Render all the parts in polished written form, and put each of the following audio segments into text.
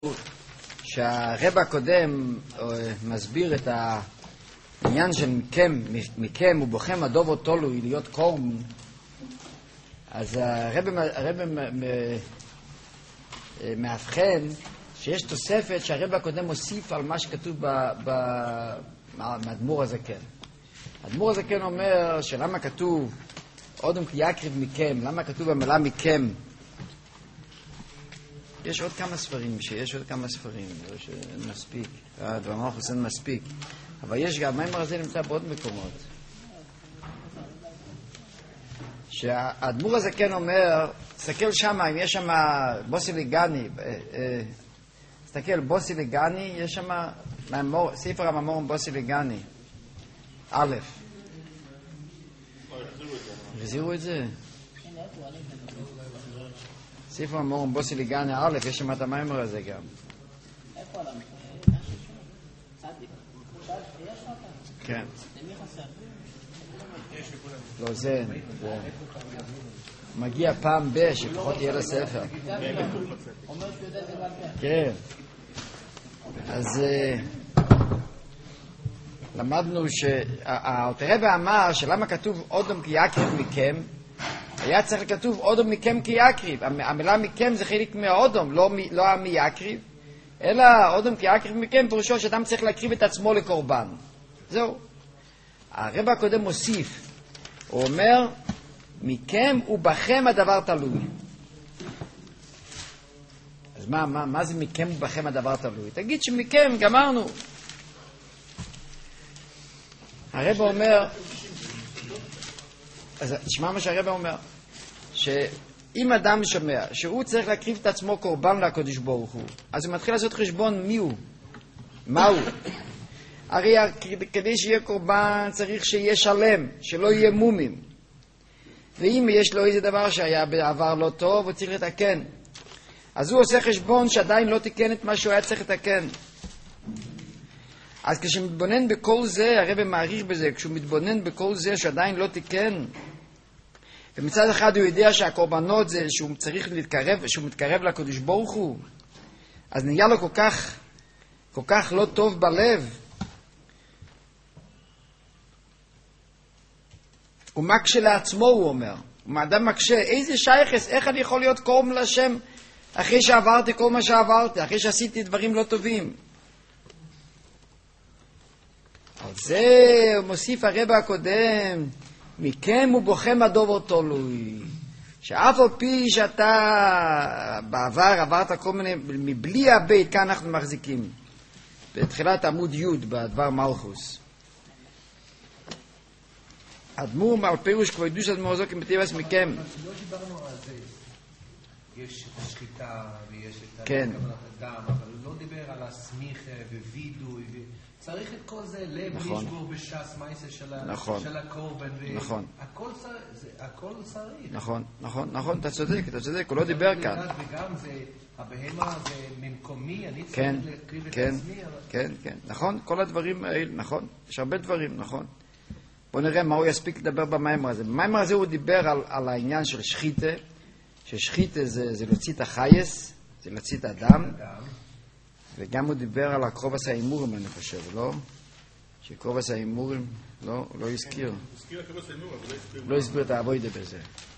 שהרב הקודם מסביר את העניין של מכם ובוכם הדובו תולוי להיות קורם, אז הרב מאבחן שיש תוספת שהרב הקודם מוסיף על מה שכתוב באדמו"ר הזקן. האדמו"ר הזקן אומר שלמה כתוב אודם כי יקריב מכם, למה כתוב במילה מכם? יש עוד כמה ספרים, לא שמספיק, הדבר חוסן מספיק, אבל יש גם, המאמר הזה נמצא בעוד מקומות. שהאדמו"ר הזה כן אומר, תסתכל שם, אם יש שם בוסי לגני, תסתכל, בוסי לגני, יש שם ספר המאמר בוסי לגני, א', החזירו את זה? ספר המאמר בוסי לגני א', יש שם את המאמר הזה גם. איפה עליו? צדיק? כן. למי חסר? לא, זה מגיע פעם שפחות יהיה לספר. אומר שהוא יודע את זה בעל פה. כן. אז למדנו שהרב אמר שלמה כתוב אודם כי יקריב מכם, היה צריך לכתוב אודם מכם כי יקריב. המילה מכם זה חלק מהאודם, לא מי יקריב, אלא אודם כי יקריב מכם פירושו שאדם צריך להקריב את עצמו לקורבן. זהו. הרב הקודם מוסיף, הוא אומר מכם ובכם הדבר תלוי. אז מה זה מכם ובכם הדבר תלוי? תגיד שמכם גמרנו. הרב אומר, אז תשמע מה שהרב אומר, שאם אדם שומע שהוא צריך להקריב את עצמו קורבן לקדוש ברוך הוא, אז הוא מתחיל לעשות חשבון מהו. הרי כדי שיהיה קורבן צריך שיהיה שלם, שלא יהיה מומים. ואם יש לו איזה דבר שהיה בעבר לא טוב, הוא צריך לתקן. אז הוא עושה חשבון שעדיין לא תיקן את מה שהוא היה צריך לתקן. אז כשמתבונן בכל זה, הרב מעריך בזה, כשהוא מתבונן בכל זה שעדיין לא תיקן, ומצד אחד הוא יודע שהקורבנות זה שהוא צריך להתקרב, שהוא מתקרב לקדוש ברוך הוא, אז נהיה לו כל כך לא טוב בלב. הוא מקשה לעצמו, הוא אומר. האדם מקשה, איזה שייכס, איך אני יכול להיות קורבן להשם אחרי שעברתי כל מה שעברתי, אחרי שעשיתי דברים לא טובים? על זה מוסיף הרב הקודם, מכם ובוכם הדובר תולוי, שאף על פי שאתה בעבר עברת כל מיני, מבלי הבית, כאן אנחנו מחזיקים, בתחילת עמוד י' בדבר מלכוס. אדמו"ר על פירוש כבודוש אדמו"ר זו כמתיבס מכם. לא דיברנו על זה. יש את השחיטה ויש את כן. הדם, אבל הוא לא דיבר על הסמיכה ווידוי. צריך את כל זה לב לשבור בש"ס מייסה של הקורבן. נכון. הכל צריך. נכון, אתה צודק, הוא לא דיבר כאן. וגם זה, הבהמה זה ממקומי, אני צריך להקריב את עצמי. כן, נכון, כל הדברים האלה, נכון, יש הרבה דברים, נכון. בואו נראה מה הוא יספיק לדבר במאמר הזה. במאמר הזה הוא דיבר על העניין של שחיטה, ששחיטה זה להוציא את החייס, זה להוציא את הדם, וגם הוא דיבר על הקרובס האימורים, אני חושב, לא? שקרובס האימורים, לא הזכיר. לא הסביר את העבודה בזה.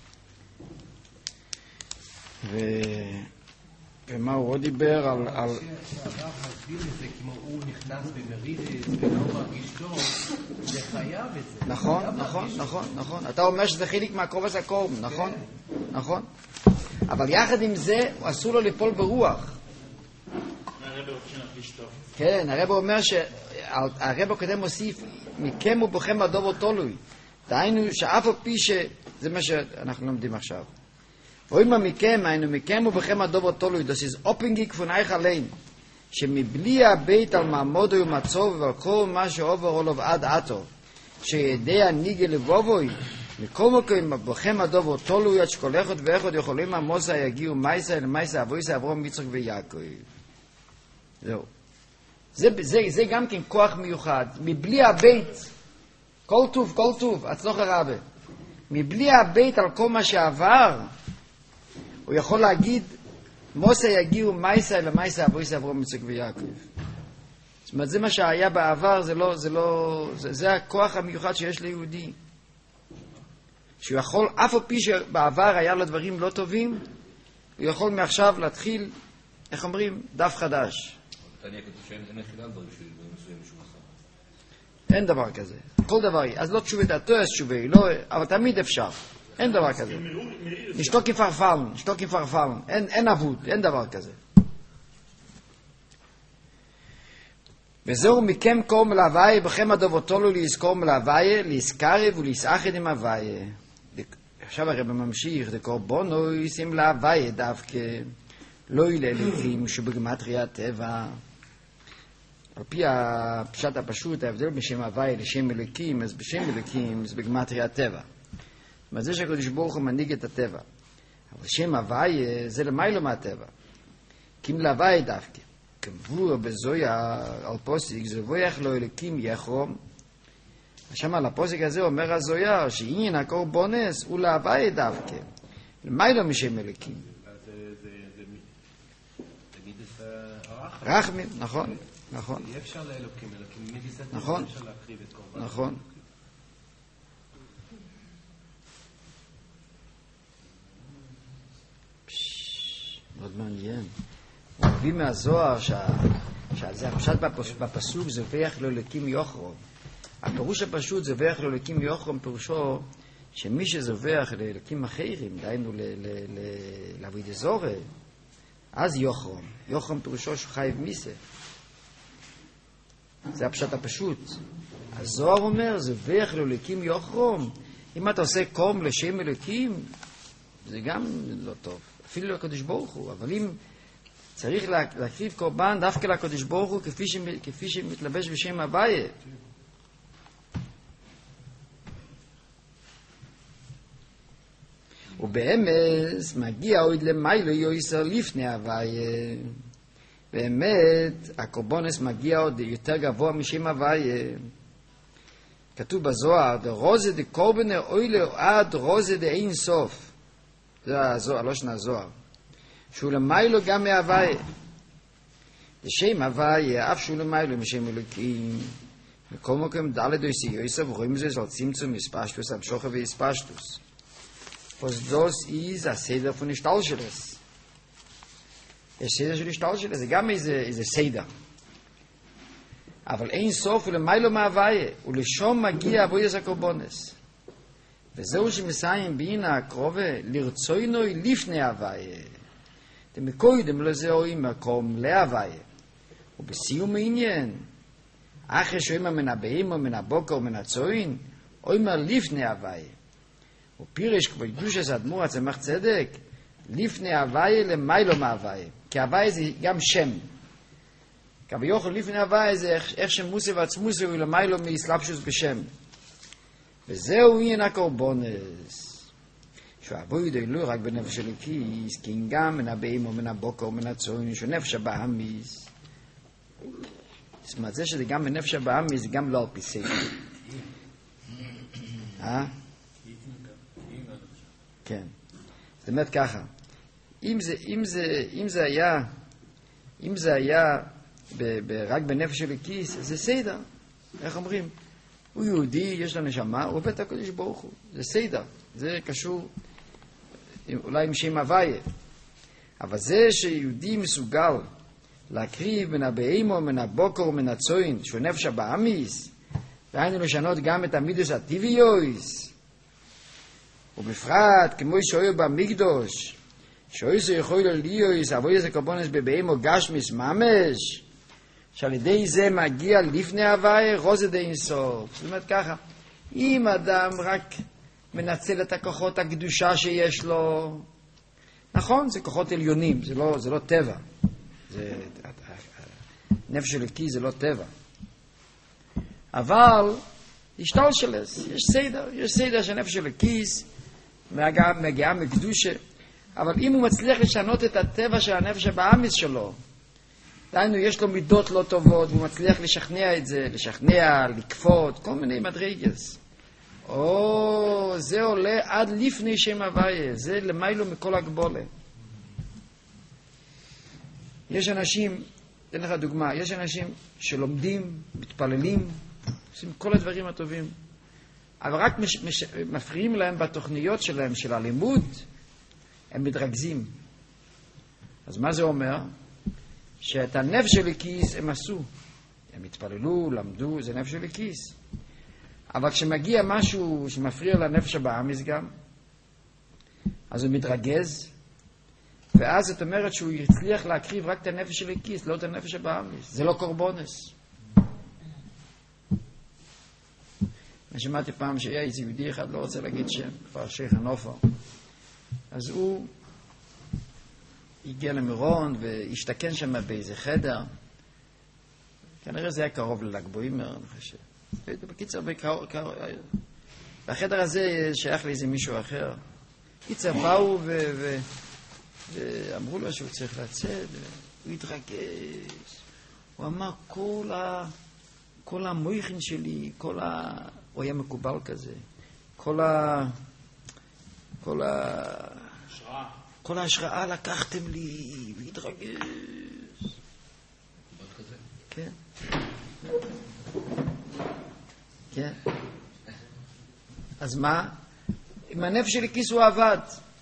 ומה הוא עוד דיבר על... שהרב מסביר את זה כמו הוא נכנס במרידס ולא מרגיש טוב, זה חייב את זה. נכון. אתה אומר שזה חלק מהקרובס הקורם, נכון. אבל יחד עם זה, אסור לו ליפול ברוח. כן, הרב אומר שהרב הקודם מוסיף, מכם ובוכם הדובר תולוי. דהיינו שאף על פי זה מה שאנחנו לומדים עכשיו. ואומר מכם ובכם הדובר תולוי, das ist abhängig von euch allein, שמבלי הבית על מעמודו ומצוב ועל כל מה שעובר עולו עד עתו, שידע ניגה לבובוי, מכל מקום בכם הדובר תולוי, עד שכל אחד ואחד יכולים עמוסה יגיעו מייסה אל מייסה אבויסה אברהם יצחק ויעקב. זהו. זה גם כן כוח מיוחד. מבלי הבית, כל טוב, הצלוח הרבה. מבלי הבית על כל מה שעבר, הוא יכול להגיד מוסה יגיעו מייסה אל המייסה אבויס אברהם יצחק ויעקב. זאת אומרת, זה מה שהיה בעבר, זה הכוח המיוחד שיש ליהודי. שהוא יכול, אף על פי שבעבר היה לו דברים לא טובים, הוא יכול מעכשיו להתחיל, איך אומרים, דף חדש. אין דבר כזה. כל דבר, אז לא תשובה דעתו, אז תשובה, אבל תמיד אפשר. אין דבר כזה. נשתוק עם פרפלן, אין אבוד, אין דבר כזה. וזהו מכם קור מלהוויה, בכם הדובותולו להזכור מלהוויה, להזכרב ולהסאחד עם הוויה. עכשיו הרב ממשיך, דקור בונו ישים להוויה דווקא, לא ילליכים שבגמטריה הטבע. על פי הפשט הפשוט, ההבדל בשם הוויה לשם אלוקים, אז בשם אלוקים זה בגמטריה הטבע. זאת אומרת, זה שהקדוש ברוך הוא מנהיג את הטבע. אבל שם הוויה זה למיילו מהטבע. כי אם להוויה דווקא. כמבואר בזויה על פוסיק, זבויח לו אלוקים יחרום. שם על הפוסיק הזה אומר הזויה, שעניין הקורבונס הוא להוויה דווקא. למיילו משם אלוקים. רחמים, נכון. נכון. אי אפשר לאלוקים, נכון. אפשר להקריב את קורבן. נכון. מאוד מעניין. הוא מביא מהזוהר שזה הפשט בפסוק זבח לאלוקים יוחרום. הפירוש הפשוט זבח לאלוקים יוחרום פירושו שמי שזבח לאלוקים אחרים, דהיינו לעבודת זרה, אז יוחרום. יוחרום פירושו שחייב מיסה. זה הפשט הפשוט. הזוהר אומר, זבח לאלוקים יוחרום. אם אתה עושה קורם לשם אלוקים, זה גם לא טוב. אפילו לקדוש ברוך הוא. אבל אם צריך להקריב קורבן דווקא לקדוש ברוך הוא, כפי שמתלבש בשם הוויה. ובאמת, מגיע עוד למיילו יויסר לפני הוויה. באמת, הקורבנס מגיע עוד יותר גבוה משם הוויה. כתוב בזוהר, דרוזה דקורבנה אוילו עד רוזה דאין סוף. זה הלושן הזוהר. שהוא למיילו גם מהוויה. לשם הוויה, אף שהוא למיילו משם אלוקים. מכל מקום דלת אויסי יוסף, רואים זה על צמצום הספשטוס, המשוכר והספשטוס. פוסדוס איז הסדר von השתלשלס. יש סדר של השתלשלס, זה גם איזה סדר. אבל אין סוף ולמיילו מהוויה, ולשום מגיע עבודת הקורבנס. וזהו שמסיים בינה הקרובה, לרצוינוי לפני הוויה. דמקוידם לזהו מקום להוויה. ובסיום העניין, אחרי שאומר מן הבאים או מן הבוקר או מן הצוין, אומר לפני הוויה. ופירש כמו קדושת האדמו"ר הצמח צדק, לפני הוויה למיילו מהוויה. כי הוויה זה גם שם. כביכול לפני הוויה זה איך שמוסה ועצמוסה הוא למיילו מאסלאפשוס בשם. וזהו עניין הקורבנס. שעבוד לא רק בנפש אלוקיס, כי גם מן הבאים או מן הבוקר או מן הצוין, שנפש הבאמיס. זאת אומרת, זה שזה גם בנפש הבאמיס, זה גם לא על פי סדר. כן. זאת אומרת ככה, אם זה היה רק בנפש אלוקיס, זה סדר. איך אומרים? הוא יהודי, יש לו נשמה, הוא עובד את הקדוש ברוך הוא. זה סדר. זה קשור אולי עם שם הוויה. אבל זה שיהודי מסוגל להקריב מן הבהמה, מן הבוקר ומן הצוין, שהוא נפש הבאמיס, והיינו לשנות גם את המידוס הטבעיוס, ובפרט כמו שאוהב במקדוש, שאוהב יכול להיות עבודת הקורבנס בבהמה גשמיס ממש, שעל ידי זה מגיע לפני הוויה רוזה דאין סוף. זאת אומרת ככה, אם אדם רק מנצל את הכוחות הקדושה שיש לו, נכון, זה כוחות עליונים, זה לא טבע. נפש אלוקי זה לא טבע. אבל השתלשלס, יש סדר של נפש אלוקיס, מגיעה מקדושה, אבל אם הוא מצליח לשנות את הטבע של הנפש הבאמיס שלו, דהיינו, יש לו מידות לא טובות, והוא מצליח לשכנע את זה, לקפות, כל מיני מדרגס. זה עולה עד לפני שם הוויה, זה למיילו מכל הגבולה. יש אנשים, אתן לך דוגמה, יש אנשים שלומדים, מתפללים, עושים כל הדברים הטובים, אבל רק מפריעים להם בתוכניות שלהם, של הלימוד, הם מתרכזים. אז מה זה אומר? שאת הנפש של הכיס הם עשו. הם התפללו, למדו, זה נפש של הכיס. אבל כשמגיע משהו שמפריע לנפש הבאמיס גם, אז הוא מתרגז, ואז זאת אומרת שהוא יצליח להקריב רק את הנפש של הכיס, לא את הנפש הבאמיס. זה לא קורבונס. אני שמעתי פעם שהיה איזה יהודי אחד, לא רוצה להגיד שם, כבר שייך הנופר. אז הוא הגיע למירון והשתכן שם באיזה חדר. כנראה זה היה קרוב לל"ג בעומר, אני חושב. בקיצר, והחדר הזה שייך לאיזה מישהו אחר. בקיצר, באו ואמרו לו שהוא צריך לצאת, הוא התרגש. הוא אמר, כל המויכין שלי, הוא היה מקובל כזה, כל ההשראה לקחתם לי, והתרגש. כן. כן. אז מה? עם הנפש של הכיס הוא עבד.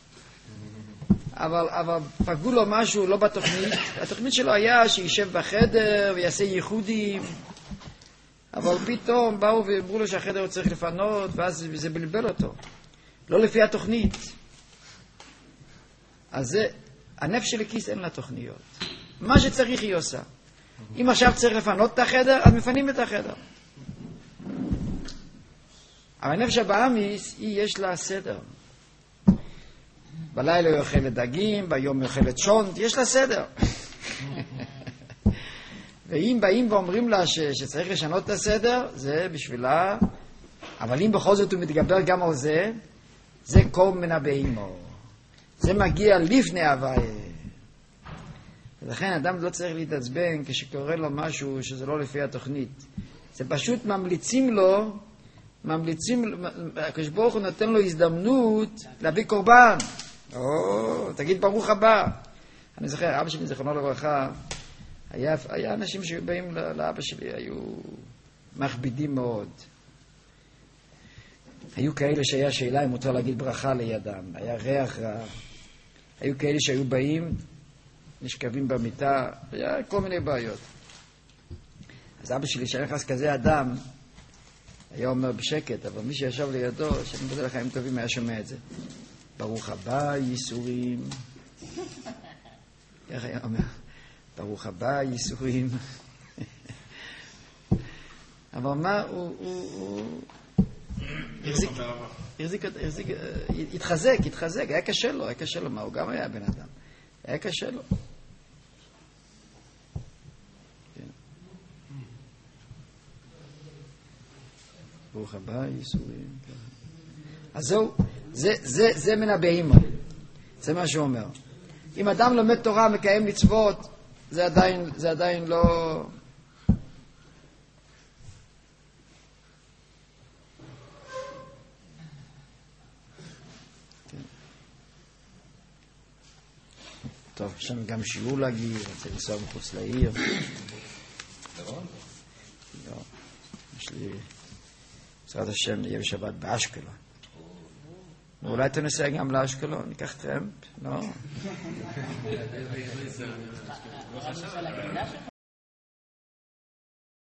אבל פגעו לו משהו לא בתוכנית. התוכנית שלו היה שישב בחדר ויעשה ייחודים. אבל פתאום באו ואמרו לו שהחדר הוא צריך לפנות, ואז זה בלבל אותו. לא לפי התוכנית. אז זה, הנפש של הכיס אין לה תוכניות. מה שצריך היא עושה. אם עכשיו צריך לפנות את החדר, אז מפנים את החדר. אבל הנפש הבאמיס, יש לה סדר. בלילה היא אוכלת דגים, ביום היא אוכלת שונט, יש לה סדר. ואם באים ואומרים לה שצריך לשנות את הסדר, זה בשבילה, אבל אם בכל זאת הוא מתגבר גם על זה, זה קום מן הבהימו. זה מגיע לפני הוויה. ולכן אדם לא צריך להתעצבן כשקורה לו משהו שזה לא לפי התוכנית. זה פשוט ממליצים לו, הקדוש ברוך הוא נותן לו הזדמנות להביא קורבן. תגיד ברוך הבא. אני זוכר, אבא שלי זכרונו לברכה, היה אנשים שבאים לאבא שלי, היו מכבידים מאוד. היו כאלה שהיה שאלה אם מותר להגיד ברכה לידם, היה ריח רע. היו כאלה שהיו באים, נשכבים במיטה, היה כל מיני בעיות. אז אבא שלי, שהיה נכנס כזה אדם, היה אומר בשקט, אבל מי שישב לידו, שאני מדבר לחיים טובים, היה שומע את זה. ברוך הבא, ייסורים. איך היה אומר? ברוך הבא, ייסורים. אבל מה, הוא התחזק, היה קשה לו, מה, הוא גם היה בן אדם. היה קשה לו. ברוך הבא, ייסורים. אז זהו, זה מן הבהימה. זה מה שהוא אומר. אם אדם לומד תורה, מקיים מצוות, זה עדיין לא... טוב, יש לנו גם שיעור להגיד, רוצה לנסוע מחוץ לעיר. לא. יש לי... בעזרת השם נהיה בשבת באשקלון. ואולי תנסה גם לאשקלון, ניקח טרמפ, לא?